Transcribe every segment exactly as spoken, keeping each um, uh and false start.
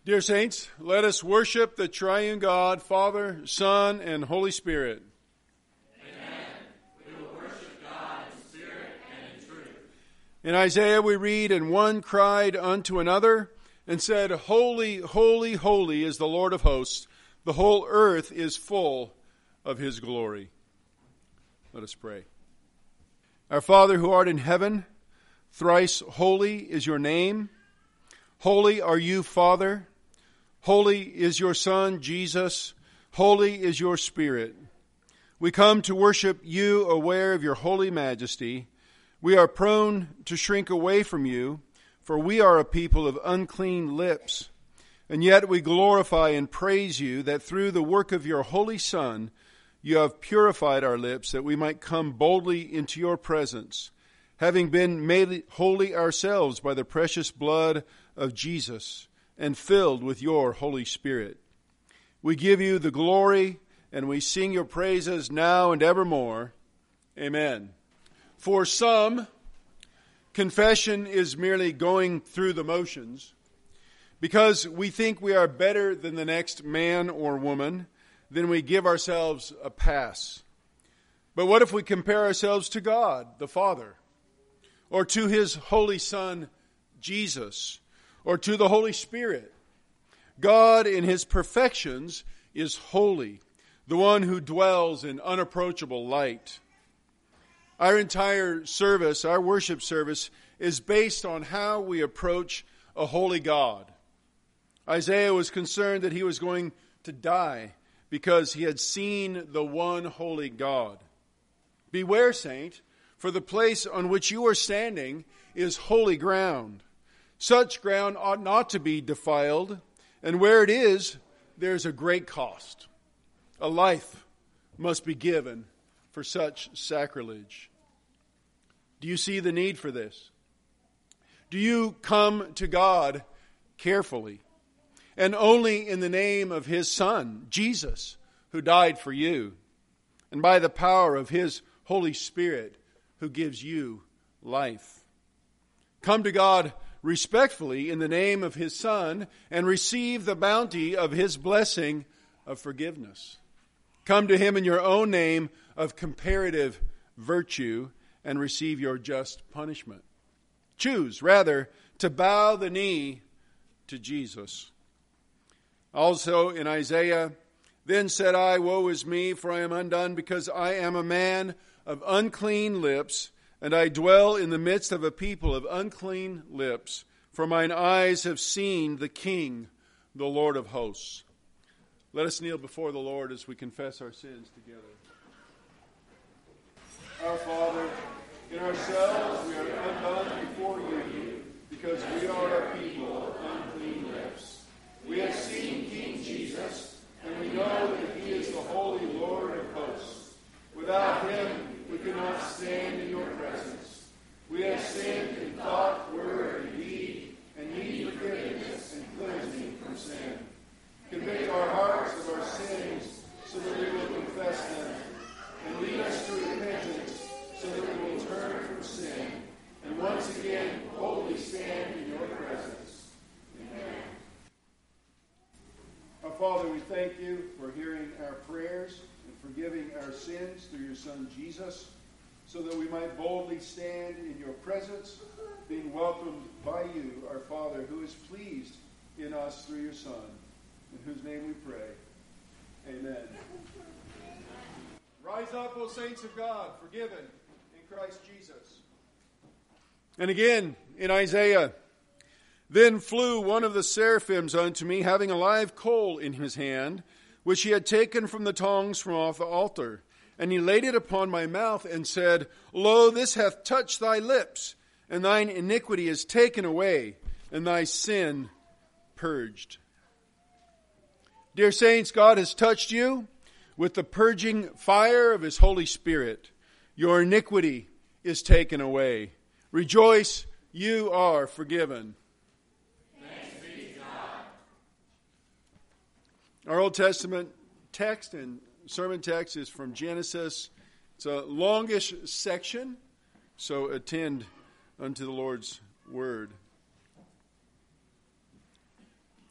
Dear saints, let us worship the triune God, Father, Son, and Holy Spirit. Amen. We will worship God in spirit and in truth. In Isaiah we read, "And one cried unto another, and said, Holy, holy, holy is the Lord of hosts. The whole earth is full of his glory." Let us pray. Our Father who art in heaven, thrice holy is your name. Holy are you, Father. Holy is your Son, Jesus. Holy is your Spirit. We come to worship you, aware of your holy majesty. We are prone to shrink away from you, for we are a people of unclean lips. And yet we glorify and praise you that through the work of your Holy Son, you have purified our lips, that we might come boldly into your presence, having been made holy ourselves by the precious blood of Jesus, and filled with your Holy Spirit. We give you the glory, and we sing your praises now and evermore. Amen. For some, confession is merely going through the motions, because we think we are better than the next man or woman, then we give ourselves a pass. But what if we compare ourselves to God, the Father, or to his Holy Son, Jesus, or to the Holy Spirit? God in his perfections is holy, the one who dwells in unapproachable light. Our entire service, our worship service, is based on how we approach a holy God. Isaiah was concerned that he was going to die because he had seen the one holy God. Beware, saint, for the place on which you are standing is holy ground. Such ground ought not to be defiled, and where it is, there is a great cost. A life must be given for such sacrilege. Do you see the need for this? Do you come to God carefully, and only in the name of his Son, Jesus, who died for you, and by the power of his Holy Spirit, who gives you life? Come to God respectfully in the name of his Son and receive the bounty of his blessing of forgiveness. Come to him in your own name of comparative virtue and receive your just punishment. Choose, rather, to bow the knee to Jesus. Also in Isaiah, "Then said I, Woe is me, for I am undone, because I am a man of unclean lips, and I dwell in the midst of a people of unclean lips, for mine eyes have seen the King, the Lord of hosts." Let us kneel before the Lord as we confess our sins together. Our Father, in ourselves we are undone before you, because we are a people of unclean lips. We have seen King Jesus, and we know that he is the holy Lord of hosts. Without him, we cannot stand in your presence. We have sinned in thought, word, and deed, and need forgiveness and cleansing from sin. Convict our hearts of our sins, so that we will confess them, and lead us to repentance, so that we will turn from sin, and once again boldly stand in your presence. Amen. Our Father, we thank you for hearing our prayers and forgiving our sins through your Son Jesus, so that we might boldly stand in your presence, being welcomed by you, our Father, who is pleased in us through your Son, in whose name we pray. Amen. Rise up, O saints of God, forgiven in Christ Jesus. And again, in Isaiah, "Then flew one of the seraphims unto me, having a live coal in his hand, which he had taken from the tongs from off the altar. And he laid it upon my mouth and said, Lo, this hath touched thy lips, and thine iniquity is taken away, and thy sin purged." Dear saints, God has touched you with the purging fire of his Holy Spirit. Your iniquity is taken away. Rejoice, you are forgiven. Thanks be to God. Our Old Testament text and sermon text is from Genesis. It's a longish section, so attend unto the Lord's word.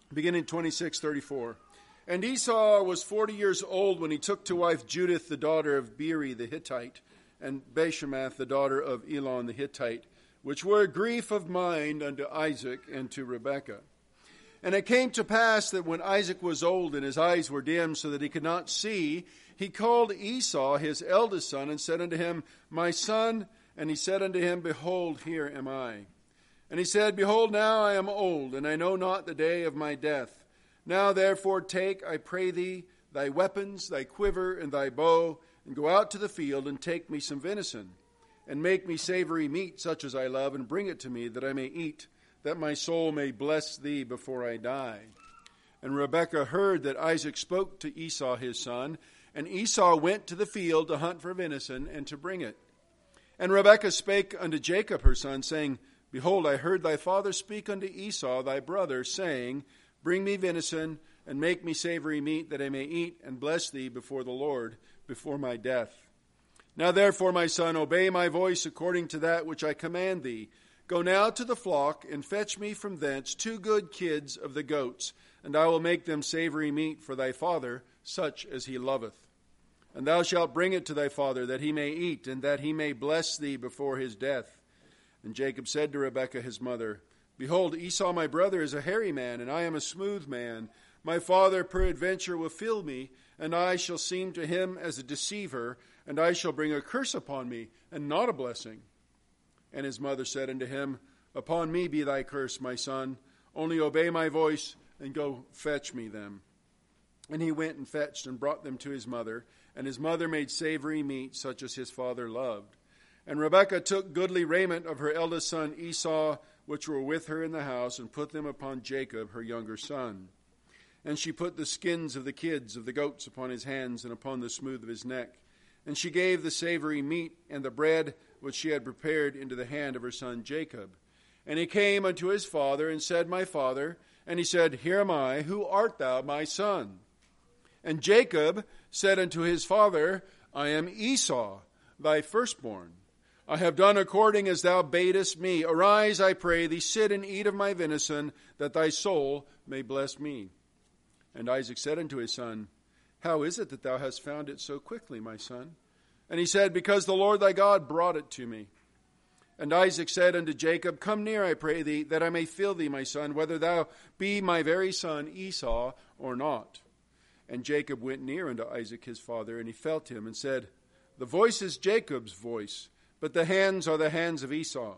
beginning twenty-six thirty-four. And Esau was forty years old when he took to wife Judith, the daughter of Beeri the Hittite, and Bashemath, the daughter of Elon the Hittite, which were a grief of mind unto Isaac and to Rebekah. And it came to pass that when Isaac was old and his eyes were dim so that he could not see, he called Esau his eldest son and said unto him, My son. And he said unto him, Behold, here am I. And he said, Behold, now I am old, and I know not the day of my death. Now therefore take, I pray thee, thy weapons, thy quiver, and thy bow, and go out to the field, and take me some venison, and make me savory meat, such as I love, and bring it to me, that I may eat, that my soul may bless thee before I die. And Rebekah heard that Isaac spoke to Esau his son, and Esau went to the field to hunt for venison, and to bring it. And Rebekah spake unto Jacob her son, saying, Behold, I heard thy father speak unto Esau thy brother, saying, Bring me venison, and make me savory meat, that I may eat and bless thee before the Lord, before my death. Now therefore, my son, obey my voice according to that which I command thee. Go now to the flock, and fetch me from thence two good kids of the goats, and I will make them savory meat for thy father, such as he loveth. And thou shalt bring it to thy father, that he may eat, and that he may bless thee before his death. And Jacob said to Rebekah his mother, Behold, Esau my brother is a hairy man, and I am a smooth man. My father peradventure will fill me, and I shall seem to him as a deceiver, and I shall bring a curse upon me, and not a blessing. And his mother said unto him, Upon me be thy curse, my son. Only obey my voice, and go fetch me them. And he went and fetched and brought them to his mother, and his mother made savory meat, such as his father loved. And Rebekah took goodly raiment of her eldest son Esau, which were with her in the house, and put them upon Jacob, her younger son. And she put the skins of the kids of the goats upon his hands and upon the smooth of his neck. And she gave the savory meat and the bread which she had prepared into the hand of her son Jacob. And he came unto his father and said, My father. And he said, Here am I. Who art thou, my son? And Jacob said unto his father, I am Esau, thy firstborn. I have done according as thou badest me. Arise, I pray thee, sit and eat of my venison, that thy soul may bless me. And Isaac said unto his son, How is it that thou hast found it so quickly, my son? And he said, Because the Lord thy God brought it to me. And Isaac said unto Jacob, Come near, I pray thee, that I may feel thee, my son, whether thou be my very son Esau or not. And Jacob went near unto Isaac his father, and he felt him, and said, The voice is Jacob's voice, but the hands are the hands of Esau.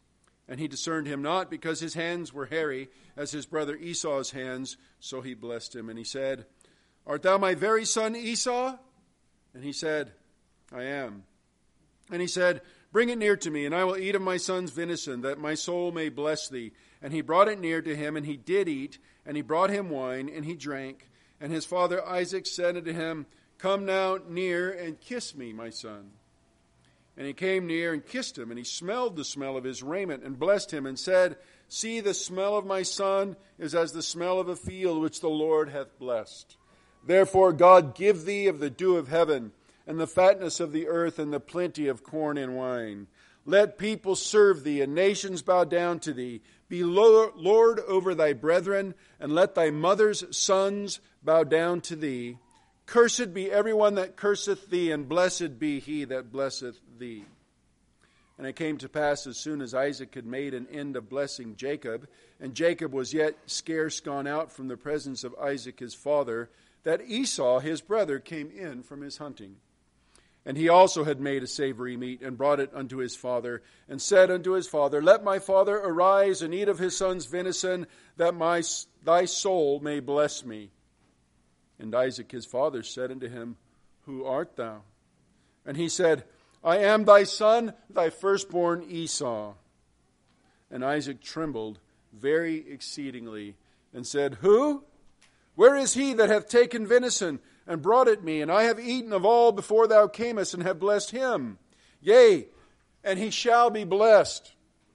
And he discerned him not, because his hands were hairy, as his brother Esau's hands. So he blessed him. And he said, Art thou my very son Esau? And he said, I am. And he said, Bring it near to me, and I will eat of my son's venison, that my soul may bless thee. And he brought it near to him, and he did eat. And he brought him wine, and he drank. And his father Isaac said unto him, Come now near, and kiss me, my son. And he came near and kissed him, and he smelled the smell of his raiment, and blessed him, and said, See, the smell of my son is as the smell of a field which the Lord hath blessed. Therefore God give thee of the dew of heaven, and the fatness of the earth, and the plenty of corn and wine. Let people serve thee, and nations bow down to thee. Be Lord over thy brethren, and let thy mother's sons bow down to thee. Cursed be everyone that curseth thee, and blessed be he that blesseth thee. And it came to pass, as soon as Isaac had made an end of blessing Jacob, and Jacob was yet scarce gone out from the presence of Isaac his father, that Esau his brother came in from his hunting. And he also had made a savory meat, and brought it unto his father, and said unto his father, Let my father arise and eat of his son's venison, that my thy soul may bless me. And Isaac his father said unto him, Who art thou? And he said, I am thy son, thy firstborn Esau. And Isaac trembled very exceedingly, and said, Who? Where is he that hath taken venison, and brought it me? And I have eaten of all before thou camest, and have blessed him. Yea, and he shall be blessed.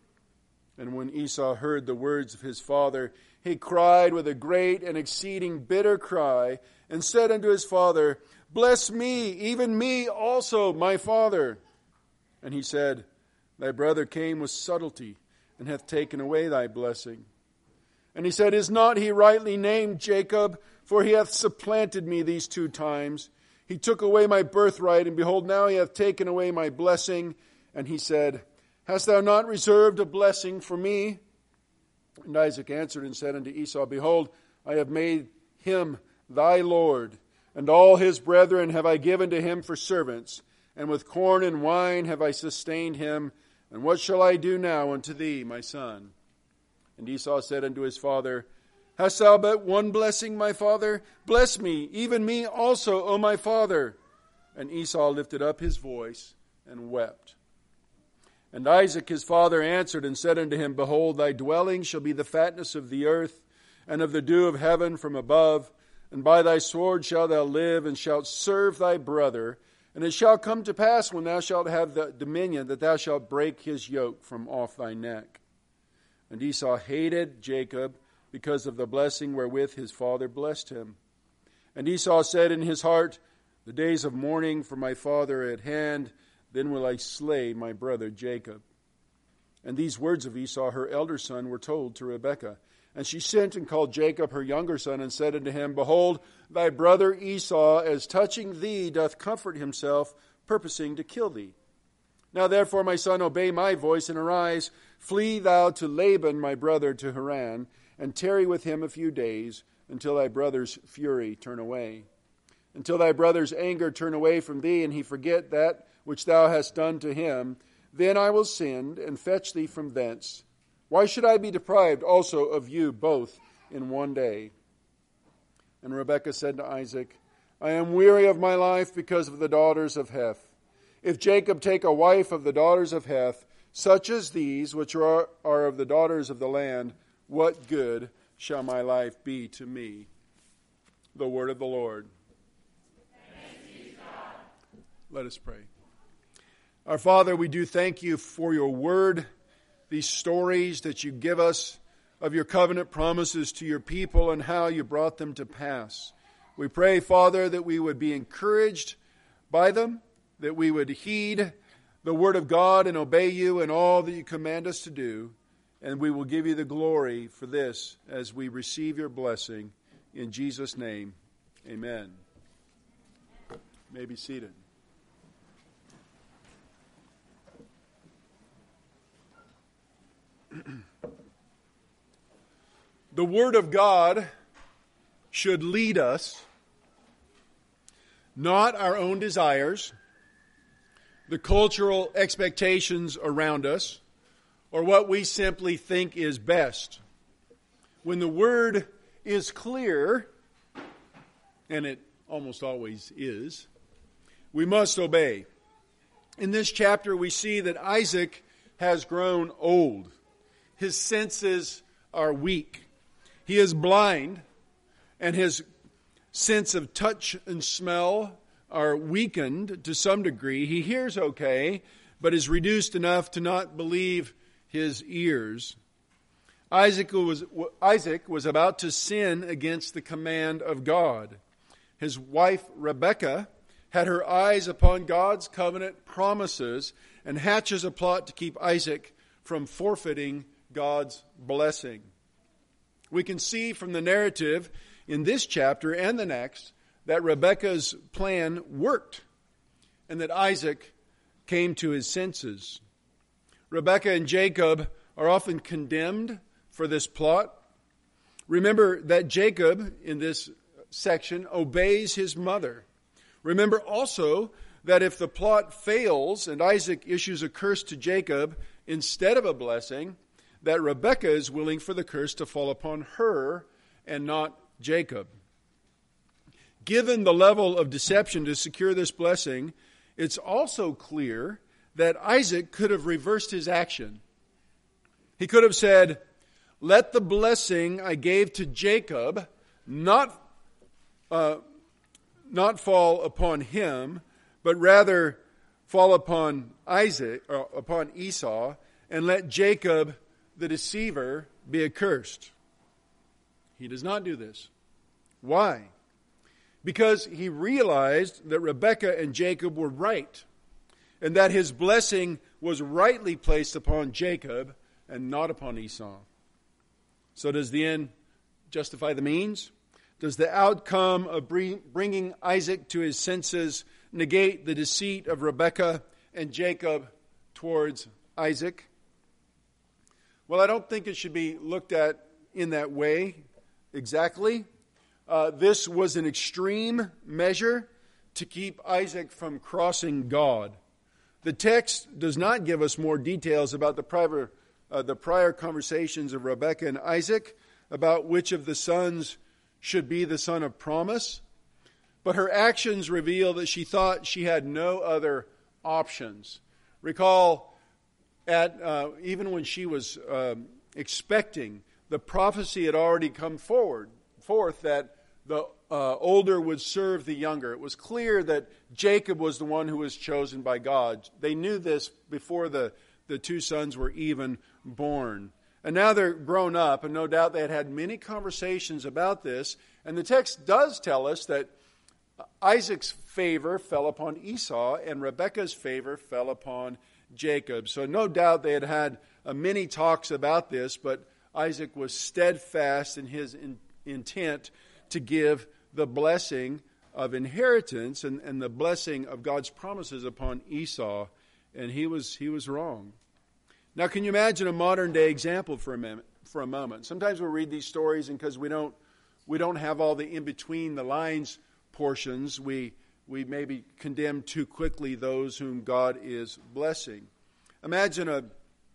And when Esau heard the words of his father, he cried with a great and exceeding bitter cry, and said unto his father, Bless me, even me also, my father. And he said, Thy brother came with subtlety, and hath taken away thy blessing. And he said, Is not he rightly named Jacob? For he hath supplanted me these two times. He took away my birthright, and behold, now he hath taken away my blessing. And he said, Hast thou not reserved a blessing for me? And Isaac answered and said unto Esau, Behold, I have made him thy Lord, and all his brethren have I given to him for servants, and with corn and wine have I sustained him. And what shall I do now unto thee, my son? And Esau said unto his father, Hast thou but one blessing, my father? Bless me, even me also, O my father. And Esau lifted up his voice and wept. And Isaac his father answered and said unto him, Behold, thy dwelling shall be the fatness of the earth, and of the dew of heaven from above. And by thy sword shalt thou live, and shalt serve thy brother. And it shall come to pass, when thou shalt have the dominion, that thou shalt break his yoke from off thy neck. And Esau hated Jacob, because of the blessing wherewith his father blessed him. And Esau said in his heart, The days of mourning for my father are at hand, then will I slay my brother Jacob. And these words of Esau, her elder son, were told to Rebekah. And she sent and called Jacob her younger son, and said unto him, Behold, thy brother Esau, as touching thee, doth comfort himself, purposing to kill thee. Now therefore, my son, obey my voice, and arise, flee thou to Laban my brother to Haran, and tarry with him a few days, until thy brother's fury turn away. Until thy brother's anger turn away from thee, and he forget that which thou hast done to him, then I will send, and fetch thee from thence. Why should I be deprived also of you both in one day? And Rebekah said to Isaac, I am weary of my life because of the daughters of Heth. If Jacob take a wife of the daughters of Heth, such as these, which are, are of the daughters of the land, what good shall my life be to me? The word of the Lord. Let us pray. Our Father, we do thank you for your word, these stories that you give us of your covenant promises to your people and how you brought them to pass. We pray, Father, that we would be encouraged by them, that we would heed the word of God and obey you in all that you command us to do, and we will give you the glory for this as we receive your blessing. In Jesus' name, amen. You may be seated. The Word of God should lead us, not our own desires, the cultural expectations around us, or what we simply think is best. When the Word is clear, and it almost always is, we must obey. In this chapter, we see that Isaac has grown old. His senses are weak. He is blind, and his sense of touch and smell are weakened to some degree. He hears okay, but is reduced enough to not believe his ears. Isaac was, Isaac was about to sin against the command of God. His wife, Rebekah, had her eyes upon God's covenant promises and hatches a plot to keep Isaac from forfeiting God's blessing. We can see from the narrative in this chapter and the next that Rebekah's plan worked and that Isaac came to his senses. Rebekah and Jacob are often condemned for this plot. Remember that Jacob, in this section, obeys his mother. Remember also that if the plot fails and Isaac issues a curse to Jacob instead of a blessing, that Rebekah is willing for the curse to fall upon her and not Jacob. Given the level of deception to secure this blessing, it's also clear that Isaac could have reversed his action. He could have said, let the blessing I gave to Jacob not, uh, not fall upon him, but rather fall upon Isaac, or upon Esau, and let Jacob, the deceiver, be accursed. He does not do this. Why? Because he realized that Rebekah and Jacob were right, and that his blessing was rightly placed upon Jacob and not upon Esau. So does the end justify the means? Does the outcome of bringing Isaac to his senses negate the deceit of Rebekah and Jacob towards Isaac? Well, I don't think it should be looked at in that way exactly. Uh, this was an extreme measure to keep Isaac from crossing God. The text does not give us more details about the prior, uh, the prior conversations of Rebekah and Isaac about which of the sons should be the son of promise. But her actions reveal that she thought she had no other options. Recall, at uh, even when she was uh, expecting, the prophecy had already come forward, forth that the uh, older would serve the younger. It was clear that Jacob was the one who was chosen by God. They knew this before the, the two sons were even born. And now they're grown up, and no doubt they had had many conversations about this. And the text does tell us that Isaac's favor fell upon Esau, and Rebekah's favor fell upon Jacob. So no doubt they had had uh, many talks about this, but Isaac was steadfast in his in, intent to give the blessing of inheritance and, and the blessing of God's promises upon Esau, and he was he was wrong. Now, can you imagine a modern day example for a moment? For a moment, sometimes we read these stories, and because we don't we don't have all the in between the lines portions, we we maybe condemn too quickly those whom God is blessing. Imagine a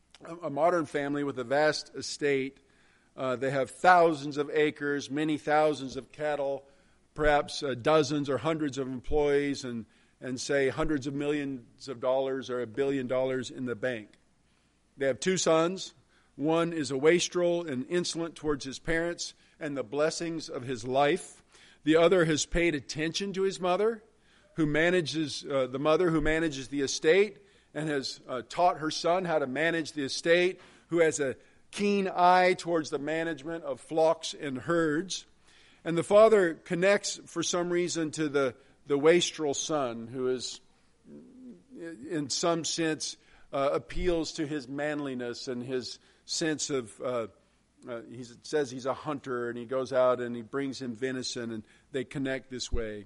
a modern family with a vast estate. Uh, they have thousands of acres, many thousands of cattle, perhaps uh, dozens or hundreds of employees, and and say hundreds of millions of dollars or a billion dollars in the bank. They have two sons. One is a wastrel and insolent towards his parents and the blessings of his life. The other has paid attention to his mother, who manages uh, the mother who manages the estate and has uh, taught her son how to manage the estate, who has a keen eye towards the management of flocks and herds. And the father connects for some reason to the, the wastrel son, who is in some sense Uh, appeals to his manliness and his sense of, uh, uh, he says he's a hunter, and he goes out and he brings him venison, and they connect this way.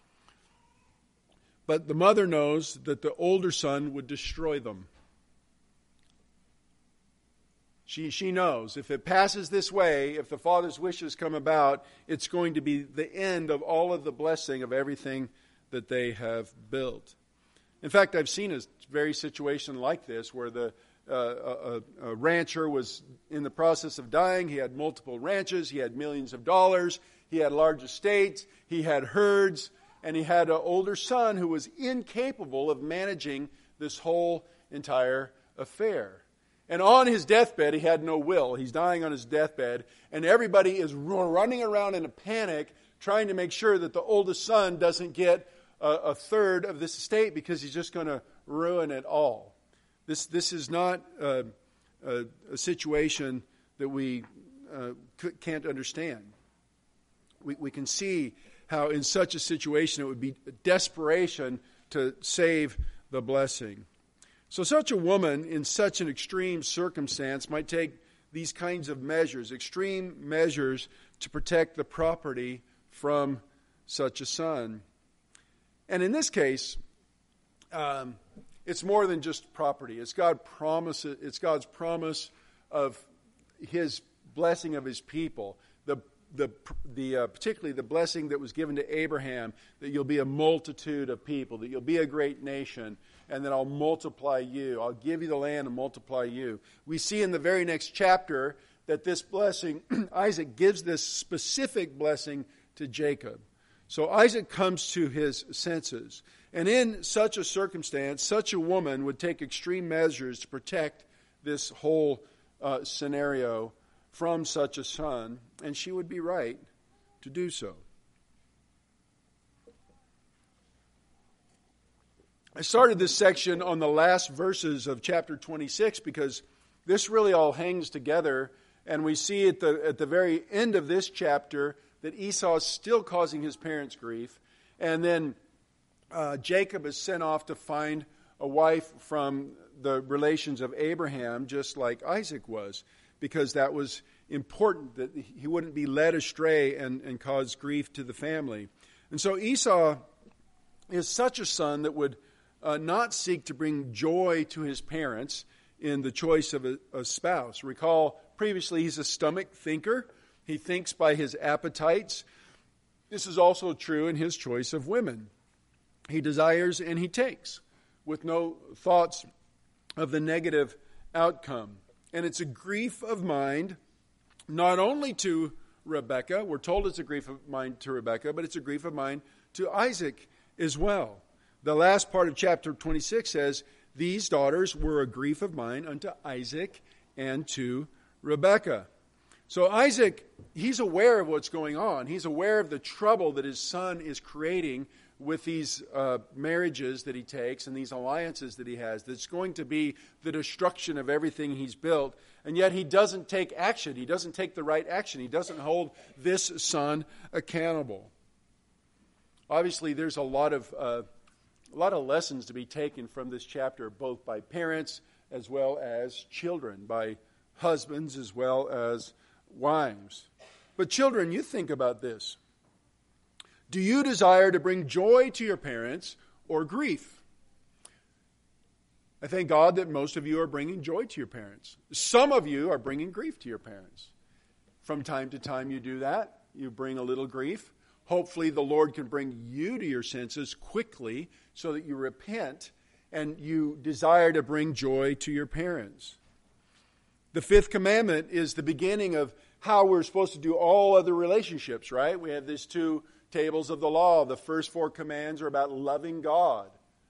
But the mother knows that the older son would destroy them. She, she knows if it passes this way, if the father's wishes come about, it's going to be the end of all of the blessing of everything that they have built. In fact, I've seen a very situation like this where the uh, a, a rancher was in the process of dying. He had multiple ranches. He had millions of dollars. He had large estates. He had herds. And he had an older son who was incapable of managing this whole entire affair. And on his deathbed, he had no will. He's dying on his deathbed. And everybody is running around in a panic trying to make sure that the oldest son doesn't get a, a third of this estate, because he's just going to ruin it all. This this is not a, a, a situation that we uh, can't understand. We we can see how in such a situation it would be desperation to save the blessing. So such a woman in such an extreme circumstance might take these kinds of measures, extreme measures, to protect the property from such a son. And in this case, um, it's more than just property. It's God promise. It's God's promise of His blessing of His people. The the the uh, particularly the blessing that was given to Abraham, that you'll be a multitude of people, that you'll be a great nation, and that I'll multiply you. I'll give you the land and multiply you. We see in the very next chapter that this blessing, Isaac gives this specific blessing to Jacob. So Isaac comes to his senses. And in such a circumstance, such a woman would take extreme measures to protect this whole uh, scenario from such a son, and she would be right to do so. I started this section on the last verses of chapter twenty-six because this really all hangs together, and we see at the at the very end of this chapter that Esau is still causing his parents grief, and then uh, Jacob is sent off to find a wife from the relations of Abraham, just like Isaac was, because that was important that he wouldn't be led astray and, and cause grief to the family. And so Esau is such a son that would uh, not seek to bring joy to his parents in the choice of a, a spouse. Recall previously he's a stomach thinker. He thinks by his appetites. This is also true in his choice of women. He desires and he takes with no thoughts of the negative outcome. And it's a grief of mind not only to Rebekah, we're told it's a grief of mind to Rebekah, but it's a grief of mind to Isaac as well. The last part of chapter twenty-six says, these daughters were a grief of mind unto Isaac and to Rebekah. So Isaac, he's aware of what's going on. He's aware of the trouble that his son is creating with these uh, marriages that he takes and these alliances that he has. That's going to be the destruction of everything he's built. And yet he doesn't take action. He doesn't take the right action. He doesn't hold this son accountable. Obviously, there's a lot of uh, a lot of lessons to be taken from this chapter, both by parents as well as children, by husbands as well as wives. But children, you think about this. Do you desire to bring joy to your parents or grief? I thank God that most of you are bringing joy to your parents. Some of you are bringing grief to your parents. From time to time you do that. You bring a little grief. Hopefully the Lord can bring you to your senses quickly so that you repent and you desire to bring joy to your parents. The fifth commandment is the beginning of how we're supposed to do all other relationships, right? We have these two tables of the law. The first four commands are about loving God.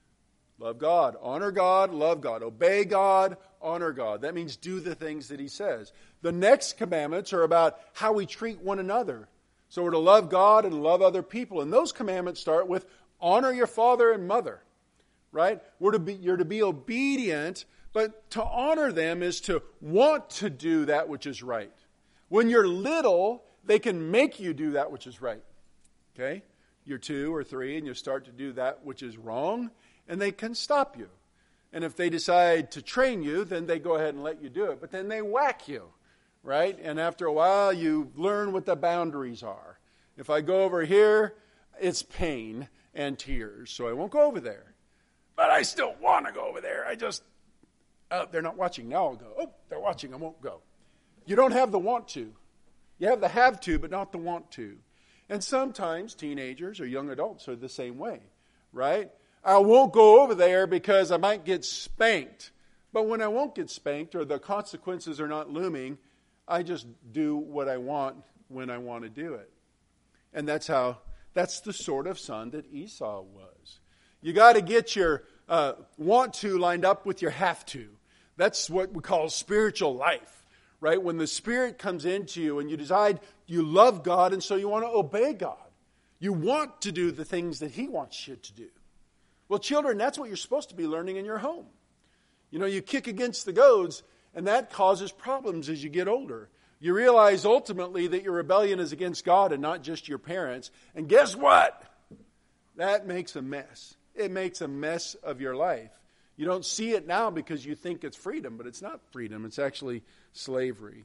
Love God. Honor God. Love God. Obey God. Honor God. That means do the things that he says. The next commandments are about how we treat one another. So we're to love God and love other people. And those commandments start with honor your father and mother. Right? We're to be, you're to be obedient, but to honor them is to want to do that which is right. When you're little, they can make you do that which is right. Okay? You're two or three and you start to do that which is wrong, and they can stop you. And if they decide to train you, then they go ahead and let you do it. But then they whack you, right? And after a while, you learn what the boundaries are. If I go over here, it's pain and tears, so I won't go over there. But I still want to go over there. I just, oh, they're not watching. Now I'll go. Oh, they're watching. I won't go. You don't have the want to. You have the have to, but not the want to. And sometimes teenagers or young adults are the same way, right? I won't go over there because I might get spanked. But when I won't get spanked or the consequences are not looming, I just do what I want when I want to do it. And that's how, that's the sort of son that Esau was. You got to get your uh, want to lined up with your have to. That's what we call spiritual life, right? When the Spirit comes into you and you decide you love God and so you want to obey God. You want to do the things that He wants you to do. Well, children, that's what you're supposed to be learning in your home. You know, you kick against the goads, and that causes problems as you get older. You realize ultimately that your rebellion is against God and not just your parents. And guess what? That makes a mess. It makes a mess of your life. You don't see it now because you think it's freedom, but it's not freedom. It's actually slavery.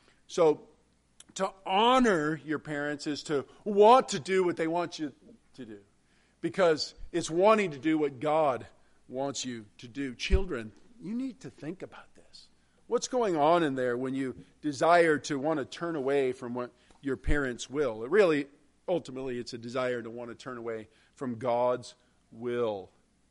So to honor your parents is to want to do what they want you to do, because it's wanting to do what God wants you to do. Children, you need to think about this. What's going on in there when you desire to want to turn away from what your parents will? It really, ultimately, it's a desire to want to turn away from God's will.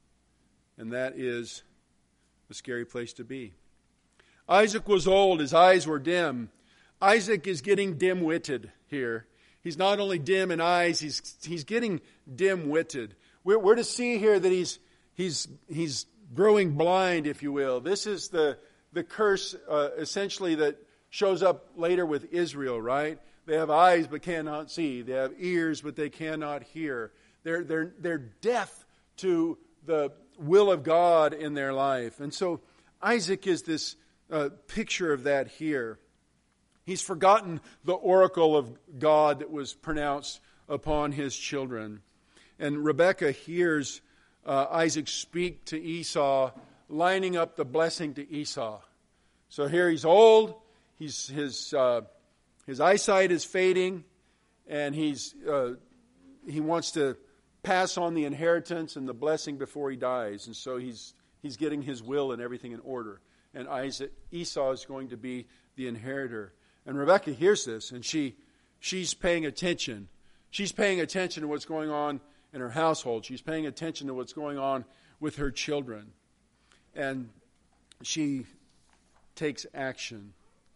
And that is a scary place to be. Isaac was old. His eyes were dim. Isaac is getting dim-witted here. He's not only dim in eyes, he's he's getting dim-witted. We're, we're to see here that he's he's he's growing blind, if you will. This is the the curse uh, essentially that shows up later with Israel, right? They have eyes but cannot see. They have ears but they cannot hear. They're they're they're deaf to the will of God in their life. And so Isaac is this uh, picture of that here. He's forgotten the oracle of God that was pronounced upon his children. And Rebekah hears uh, Isaac speak to Esau, lining up the blessing to Esau. So here he's old. He's his uh, his eyesight is fading, and he's uh, he wants to pass on the inheritance and the blessing before he dies. And so he's he's getting his will and everything in order. And Isaac, Esau is going to be the inheritor. And Rebekah hears this, and she she's paying attention. She's paying attention to what's going on in her household. She's paying attention to what's going on with her children. And she takes action.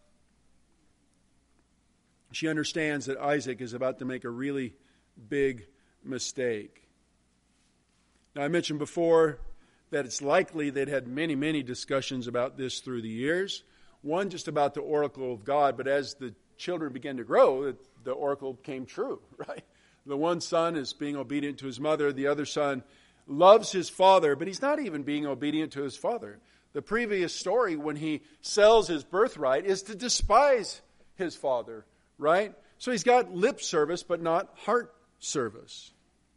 She understands that Isaac is about to make a really big mistake. Now, I mentioned before that it's likely they'd had many, many discussions about this through the years. One just about the oracle of God, but as the children began to grow, the, the oracle came true, right? The one son is being obedient to his mother. The other son loves his father, but he's not even being obedient to his father. The previous story, when he sells his birthright, is to despise his father, right? So he's got lip service, but not heart service.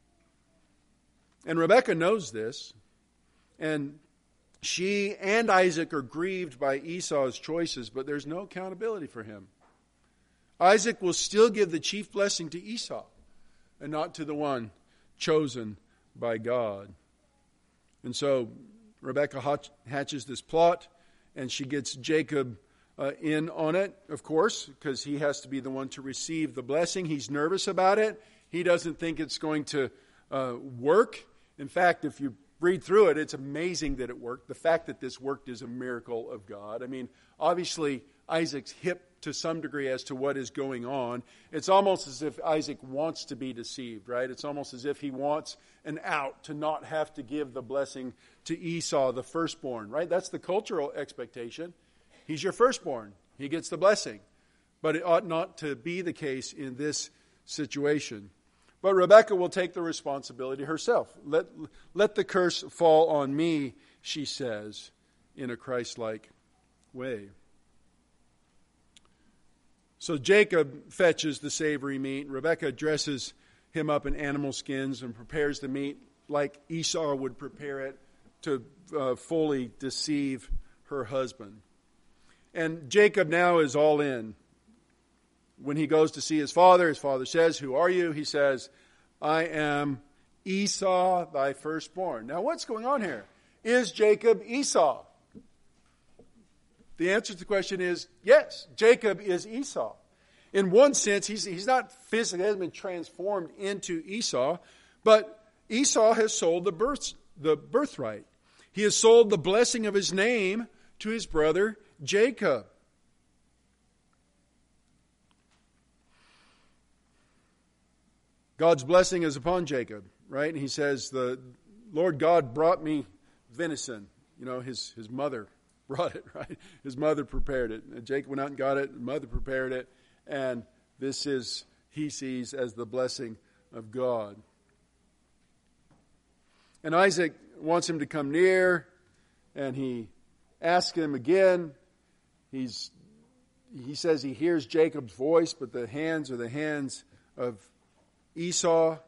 And Rebekah knows this, and she and Isaac are grieved by Esau's choices, but there's no accountability for him. Isaac will still give the chief blessing to Esau and not to the one chosen by God. And so Rebekah hatches this plot, and she gets Jacob uh, in on it, of course, because he has to be the one to receive the blessing. He's nervous about it. He doesn't think it's going to uh, work. In fact, if you read through it, it's amazing that it worked. The fact that this worked is a miracle of God. I mean, obviously, Isaac's hip to some degree as to what is going on. It's almost as if Isaac wants to be deceived, right? It's almost as if he wants an out to not have to give the blessing to Esau, the firstborn, right? That's the cultural expectation. He's your firstborn. He gets the blessing. But it ought not to be the case in this situation. But Rebekah will take the responsibility herself. Let, let the curse fall on me, she says, in a Christ-like way. So Jacob fetches the savory meat. Rebekah dresses him up in animal skins and prepares the meat like Esau would prepare it to uh, fully deceive her husband. And Jacob now is all in. When he goes to see his father, his father says, "Who are you?" He says, "I am Esau, thy firstborn." Now what's going on here? Is Jacob Esau? The answer to the question is yes, Jacob is Esau. In one sense, he's, he's not physically, hasn't been transformed into Esau, but Esau has sold the birth, the birthright. He has sold the blessing of his name to his brother Jacob. God's blessing is upon Jacob, right? And he says, the Lord God brought me venison. You know, his, his mother brought it, right? His mother prepared it. And Jacob went out and got it. His mother prepared it. And this is, he sees as the blessing of God. And Isaac wants him to come near, and he asks him again. He's, he says he hears Jacob's voice, but the hands are the hands of Esau.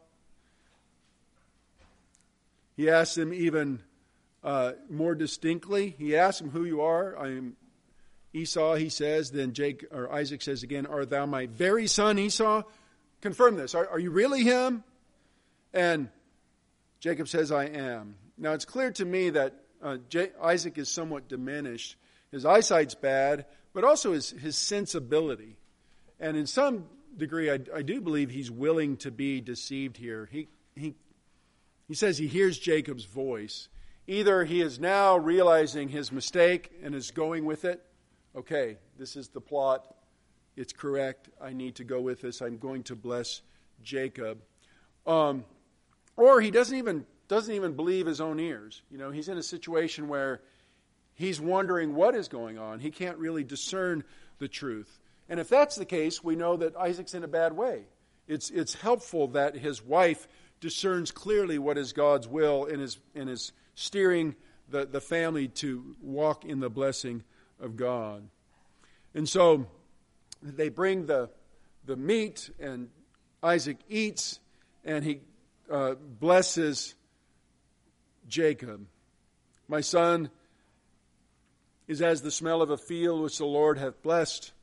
He asks him even uh, more distinctly. He asks him, "Who you are?" "I am Esau," he says. Then Jake, or Isaac says again, "Art thou my very son Esau?" Confirm this. Are, are you really him? And Jacob says, "I am." Now it's clear to me that uh, J- Isaac is somewhat diminished. His eyesight's bad, but also his, his sensibility. And in some degree, I, I do believe he's willing to be deceived here. He, he, he says he hears Jacob's voice. Either he is now realizing his mistake and is going with it. Okay, this is the plot. It's correct. I need to go with this. I'm going to bless Jacob. Um, or he doesn't even doesn't even believe his own ears. You know, he's in a situation where he's wondering what is going on. He can't really discern the truth. And if that's the case, we know that Isaac's in a bad way. It's it's helpful that his wife discerns clearly what is God's will and is and is steering the, the family to walk in the blessing of God. And so they bring the the meat, and Isaac eats, and he uh, blesses Jacob. "My son is as the smell of a field which the Lord hath blessed.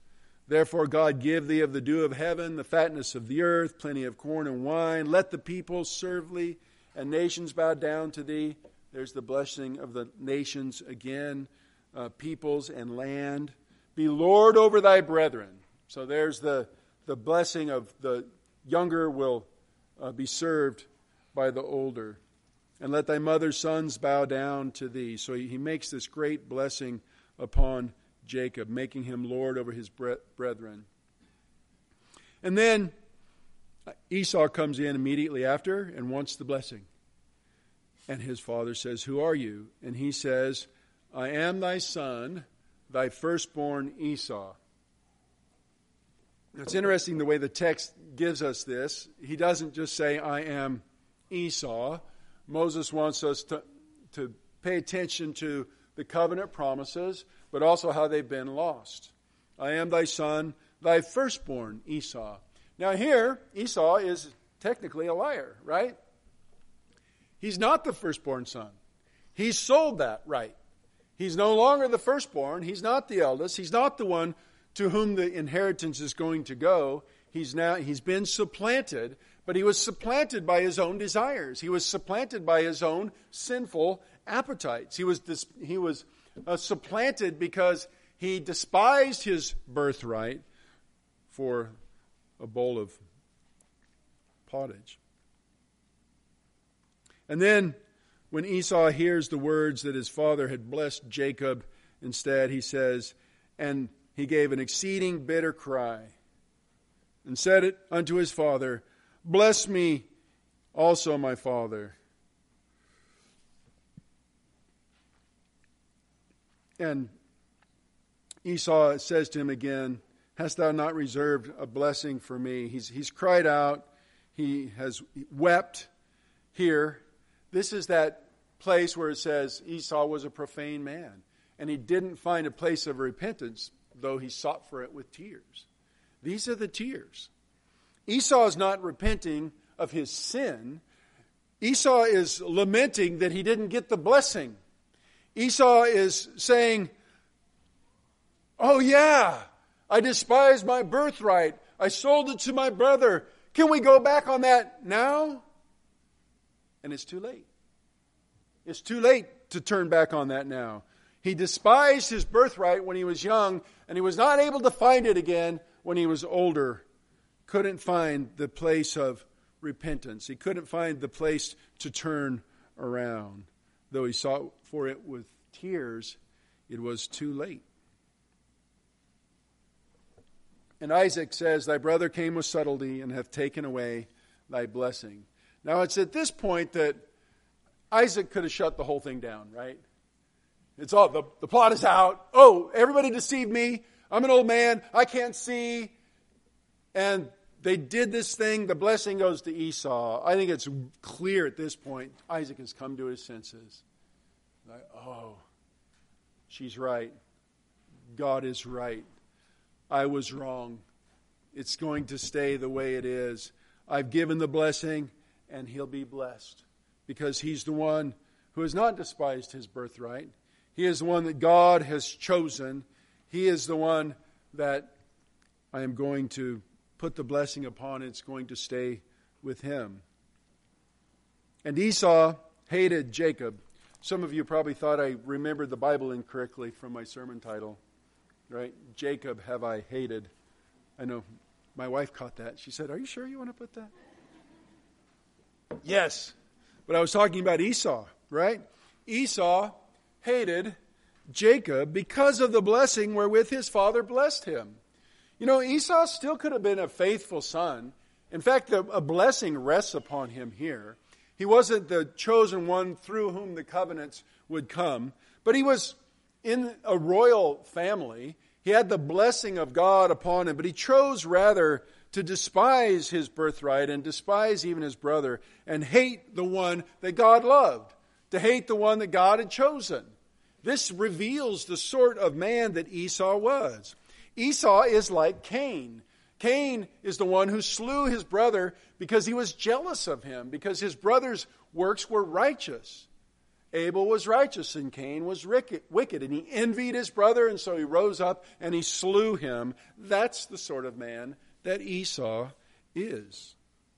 Therefore God give thee of the dew of heaven, the fatness of the earth, plenty of corn and wine. Let the people serve thee, and nations bow down to thee. There's the blessing of the nations again, uh, peoples and land. Be Lord over thy brethren. So there's the, the blessing of the younger will uh, be served by the older. And let thy mother's sons bow down to thee. So he, he makes this great blessing upon Jacob, making him Lord over his brethren. And then Esau comes in immediately after and wants the blessing. And his father says, who are you? And he says, I am thy son, thy firstborn Esau. It's interesting the way the text gives us this. He doesn't just say, I am Esau. Moses wants us to, to pay attention to the covenant promises, but also how they've been lost. I am thy son, thy firstborn Esau. Now here, Esau is technically a liar, right? He's not the firstborn son. He's sold that right. He's no longer the firstborn. He's not the eldest. He's not the one to whom the inheritance is going to go. He's now he's been supplanted, but he was supplanted by his own desires. He was supplanted by his own sinful appetites. He was dis, he was uh, supplanted because he despised his birthright for a bowl of pottage. And then when Esau hears the words that his father had blessed Jacob instead, he says, and he gave an exceeding bitter cry and said it unto his father, bless me also, my father. And Esau says to him again, hast thou not reserved a blessing for me? He's, he's cried out. He has wept here. This is that place where it says Esau was a profane man. And he didn't find a place of repentance, though he sought for it with tears. These are the tears. Esau is not repenting of his sin. Esau is lamenting that he didn't get the blessing. Esau is saying, oh yeah, I despised my birthright. I sold it to my brother. Can we go back on that now? And it's too late. It's too late to turn back on that now. He despised his birthright when he was young, and he was not able to find it again when he was older. Couldn't find the place of repentance. He couldn't find the place to turn around. Though he sought for it with tears, it was too late. And Isaac says, thy brother came with subtlety and hath taken away thy blessing. Now it's at this point that Isaac could have shut the whole thing down, right? It's all, the, the plot is out. Oh, everybody deceived me. I'm an old man. I can't see. And they did this thing. The blessing goes to Esau. I think it's clear at this point, Isaac has come to his senses. Like, oh, she's right. God is right. I was wrong. It's going to stay the way it is. I've given the blessing, and he'll be blessed. Because he's the one who has not despised his birthright. He is the one that God has chosen. He is the one that I am going to put the blessing upon. It's going to stay with him. And Esau hated Jacob. Some of you probably thought I remembered the Bible incorrectly from my sermon title. Right? Jacob have I hated. I know my wife caught that. She said, are you sure you want to put that? Yes. But I was talking about Esau, right? Esau hated Jacob because of the blessing wherewith his father blessed him. You know, Esau still could have been a faithful son. In fact, a, a blessing rests upon him here. He wasn't the chosen one through whom the covenants would come, but he was in a royal family. He had the blessing of God upon him, but he chose rather to despise his birthright and despise even his brother and hate the one that God loved, to hate the one that God had chosen. This reveals the sort of man that Esau was. Esau is like Cain. Cain is the one who slew his brother because he was jealous of him, because his brother's works were righteous. Abel was righteous and Cain was wicked, and he envied his brother, and so he rose up and he slew him. That's the sort of man that Esau is.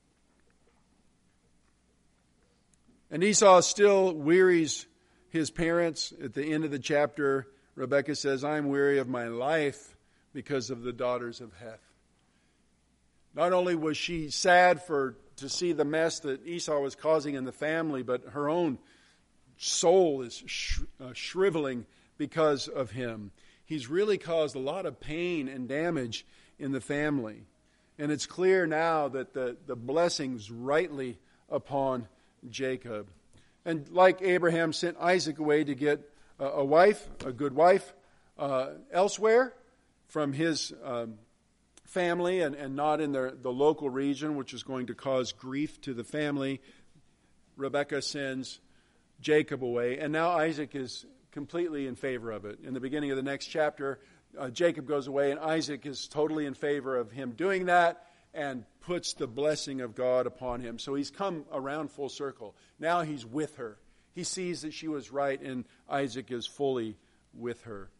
And Esau still wearies his parents. At the end of the chapter, Rebekah says, I'm weary of my life because of the daughters of Heth. Not only was she sad for to see the mess that Esau was causing in the family, but her own soul is sh- uh, shriveling because of him. He's really caused a lot of pain and damage in the family. And it's clear now that the, the blessing's rightly upon Jacob. And like Abraham sent Isaac away to get a, a wife, a good wife, uh, elsewhere from his um, family and, and not in the, the local region, which is going to cause grief to the family, Rebekah sends Jacob away. And now Isaac is completely in favor of it. In the beginning of the next chapter, uh, Jacob goes away, and Isaac is totally in favor of him doing that and puts the blessing of God upon him. So he's come around full circle. Now he's with her. He sees that she was right, and Isaac is fully with her.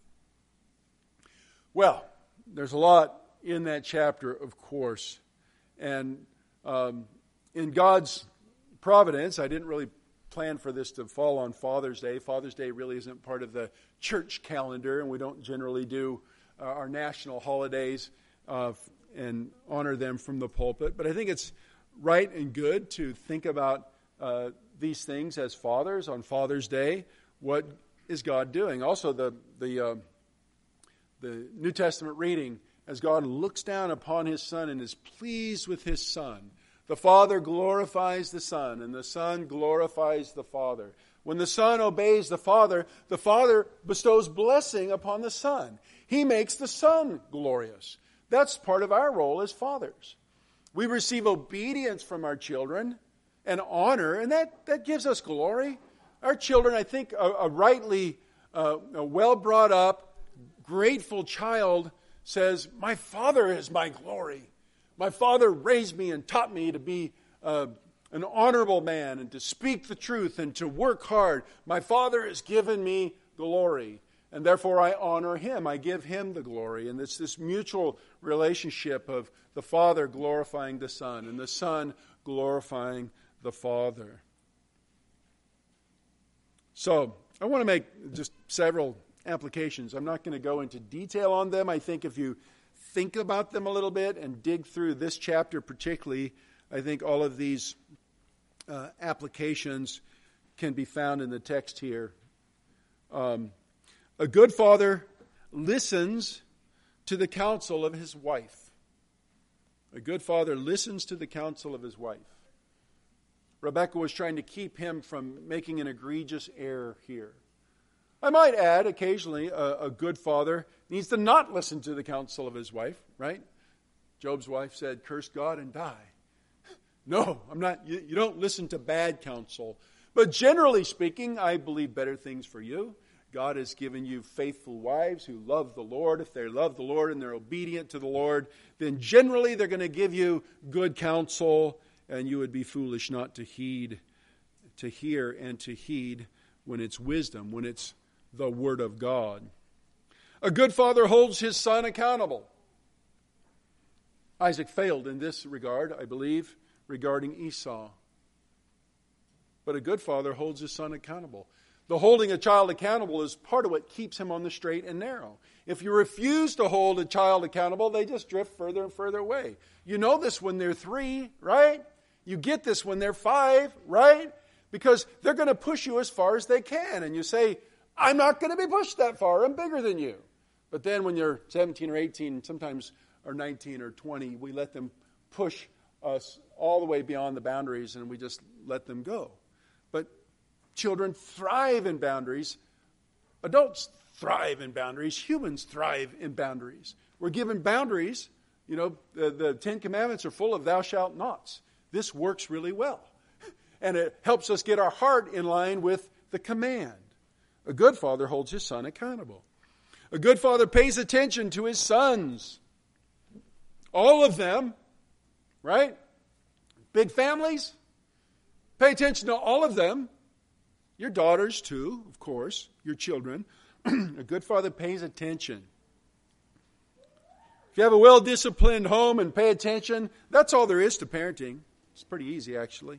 Well, there's a lot in that chapter, of course. And um, in God's providence, I didn't really plan for this to fall on Father's Day. Father's Day really isn't part of the church calendar, and we don't generally do uh, our national holidays uh, and honor them from the pulpit. But I think it's right and good to think about uh, these things as fathers on Father's Day. What is God doing? Also, the the uh, the New Testament reading, as God looks down upon his Son and is pleased with his Son. The Father glorifies the Son, and the Son glorifies the Father. When the Son obeys the Father, the Father bestows blessing upon the Son. He makes the Son glorious. That's part of our role as fathers. We receive obedience from our children and honor, and that, that gives us glory. Our children, I think, a, a rightly uh, a well-brought up, grateful child says, my Father is my glory. My Father raised me and taught me to be uh, an honorable man and to speak the truth and to work hard. My Father has given me glory, and therefore I honor Him. I give Him the glory. And it's this mutual relationship of the Father glorifying the Son and the Son glorifying the Father. So, I want to make just several applications. I'm not going to go into detail on them. I think if you think about them a little bit and dig through this chapter particularly, I think all of these uh, applications can be found in the text here. Um, a good father listens to the counsel of his wife. A good father listens to the counsel of his wife. Rebekah was trying to keep him from making an egregious error here. I might add, occasionally, a, a good father needs to not listen to the counsel of his wife, right? Job's wife said, curse God and die. No, I'm not. You, you don't listen to bad counsel. But generally speaking, I believe better things for you. God has given you faithful wives who love the Lord. If they love the Lord and they're obedient to the Lord, then generally they're going to give you good counsel, and you would be foolish not to heed, to hear and to heed when it's wisdom, when it's the Word of God. A good father holds his son accountable. Isaac failed in this regard, I believe, regarding Esau. But a good father holds his son accountable. The holding a child accountable is part of what keeps him on the straight and narrow. If you refuse to hold a child accountable, they just drift further and further away. You know this when they're three, right? You get this when they're five, right? Because they're going to push you as far as they can. And you say, I'm not going to be pushed that far. I'm bigger than you. But then when you're seventeen or eighteen, sometimes or nineteen or twenty, we let them push us all the way beyond the boundaries and we just let them go. But children thrive in boundaries. Adults thrive in boundaries. Humans thrive in boundaries. We're given boundaries. You know, the, the Ten Commandments are full of thou shalt nots. This works really well. And it helps us get our heart in line with the command. A good father holds his son accountable. A good father pays attention to his sons. All of them, right? Big families, pay attention to all of them. Your daughters too, of course, your children. A good father pays attention. If you have a well-disciplined home and pay attention, that's all there is to parenting. It's pretty easy, actually.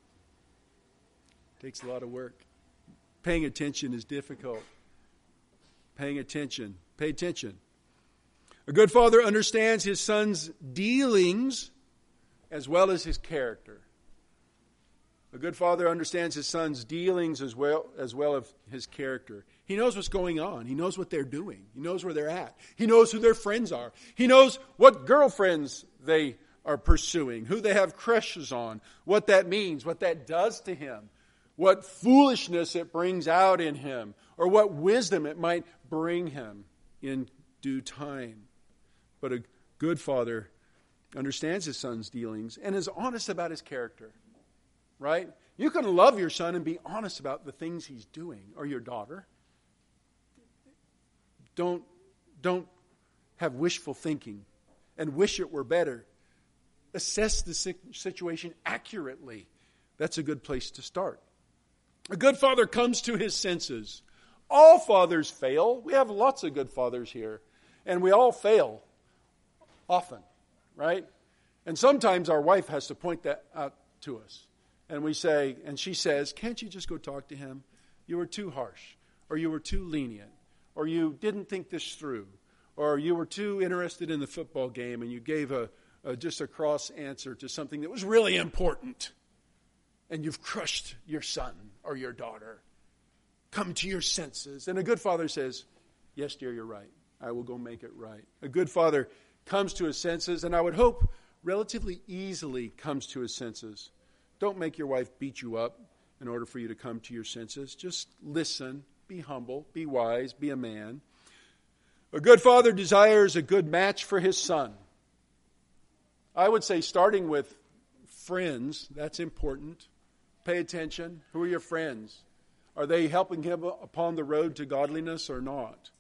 It takes a lot of work. Paying attention is difficult. Paying attention. Pay attention. A good father understands his son's dealings as well as his character. A good father understands his son's dealings as well as well as his character. He knows what's going on. He knows what they're doing. He knows where they're at. He knows who their friends are. He knows what girlfriends they are pursuing, who they have crushes on, what that means, what that does to him, what foolishness it brings out in him, or what wisdom it might bring him in due time. But a good father understands his son's dealings and is honest about his character. Right? You can love your son and be honest about the things he's doing, or your daughter. Don't, don't have wishful thinking and wish it were better. Assess the situation accurately. That's a good place to start. A good father comes to his senses. All fathers fail. We have lots of good fathers here. And we all fail often, right? And sometimes our wife has to point that out to us. And we say, and she says, can't you just go talk to him? You were too harsh, or you were too lenient, or you didn't think this through, or you were too interested in the football game and you gave a, a just a cross answer to something that was really important. And you've crushed your son or your daughter. Come to your senses. And a good father says, yes, dear, you're right. I will go make it right. A good father comes to his senses, and I would hope relatively easily comes to his senses. Don't make your wife beat you up in order for you to come to your senses. Just listen, be humble, be wise, be a man. A good father desires a good match for his son. I would say starting with friends, that's important. Pay attention. Who are your friends? Are they helping him upon the road to godliness or not?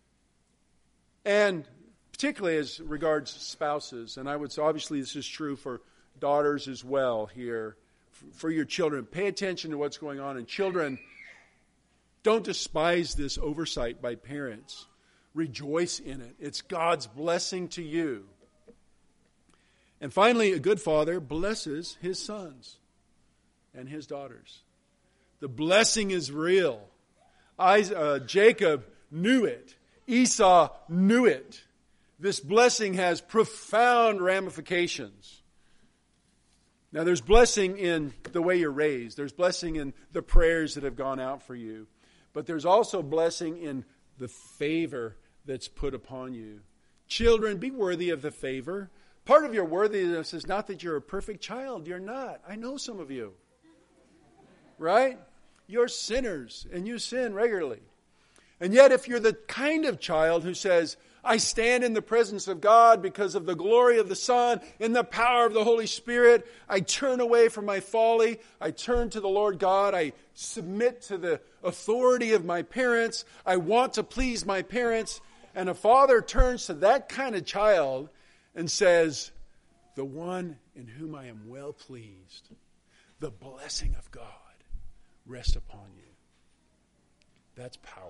And particularly as regards spouses, and I would say obviously this is true for daughters as well here, for your children. Pay attention to what's going on. And children, don't despise this oversight by parents. Rejoice in it. It's God's blessing to you. And finally, a good father blesses his sons and his daughters. The blessing is real. Isaac, uh, Jacob knew it. Esau knew it. This blessing has profound ramifications. Now, there's blessing in the way you're raised. There's blessing in the prayers that have gone out for you. But there's also blessing in the favor that's put upon you. Children, be worthy of the favor. Part of your worthiness is not that you're a perfect child. You're not. I know some of you. Right? You're sinners, and you sin regularly. And yet, if you're the kind of child who says, I stand in the presence of God because of the glory of the Son, in the power of the Holy Spirit. I turn away from my folly. I turn to the Lord God. I submit to the authority of my parents. I want to please my parents. And a father turns to that kind of child and says, the one in whom I am well pleased, the blessing of God rest upon you. That's power.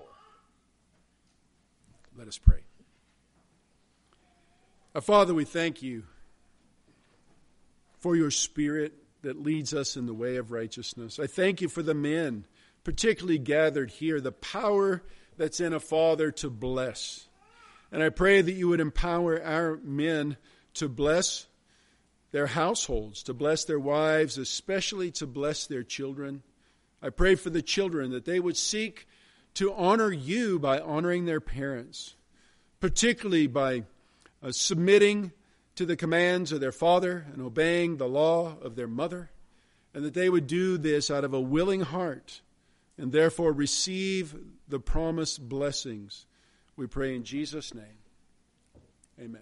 Let us pray. Our Father, we thank you for your Spirit that leads us in the way of righteousness. I thank you for the men, particularly gathered here, the power that's in a father to bless. And I pray that you would empower our men to bless their households, to bless their wives, especially to bless their children. I pray for the children that they would seek to honor you by honoring their parents, particularly by uh, submitting to the commands of their father and obeying the law of their mother, and that they would do this out of a willing heart and therefore receive the promised blessings. We pray in Jesus' name. Amen.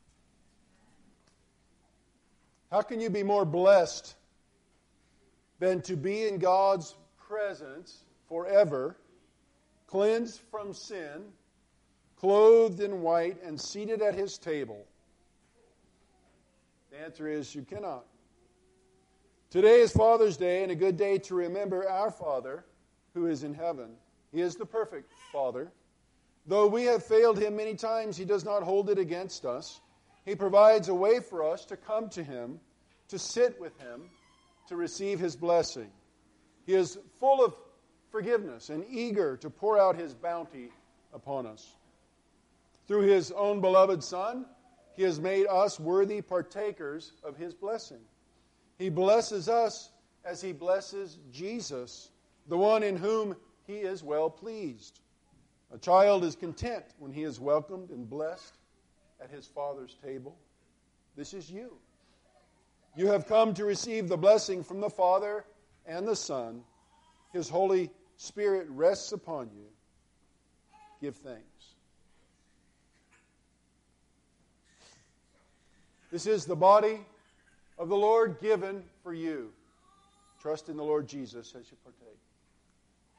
How can you be more blessed than to be in God's presence forever, cleansed from sin, clothed in white, and seated at his table? The answer is you cannot. Today is Father's Day, and a good day to remember our Father who is in heaven. He is the perfect Father. Though we have failed him many times, he does not hold it against us. He provides a way for us to come to him, to sit with him, to receive his blessing. He is full of forgiveness and eager to pour out his bounty upon us. Through his own beloved Son, he has made us worthy partakers of his blessing. He blesses us as he blesses Jesus, the one in whom he is well pleased. A child is content when he is welcomed and blessed at his Father's table. This is you. You have come to receive the blessing from the Father and the Son. His Holy Spirit rests upon you. Give thanks. This is the body of the Lord given for you. Trust in the Lord Jesus as you partake.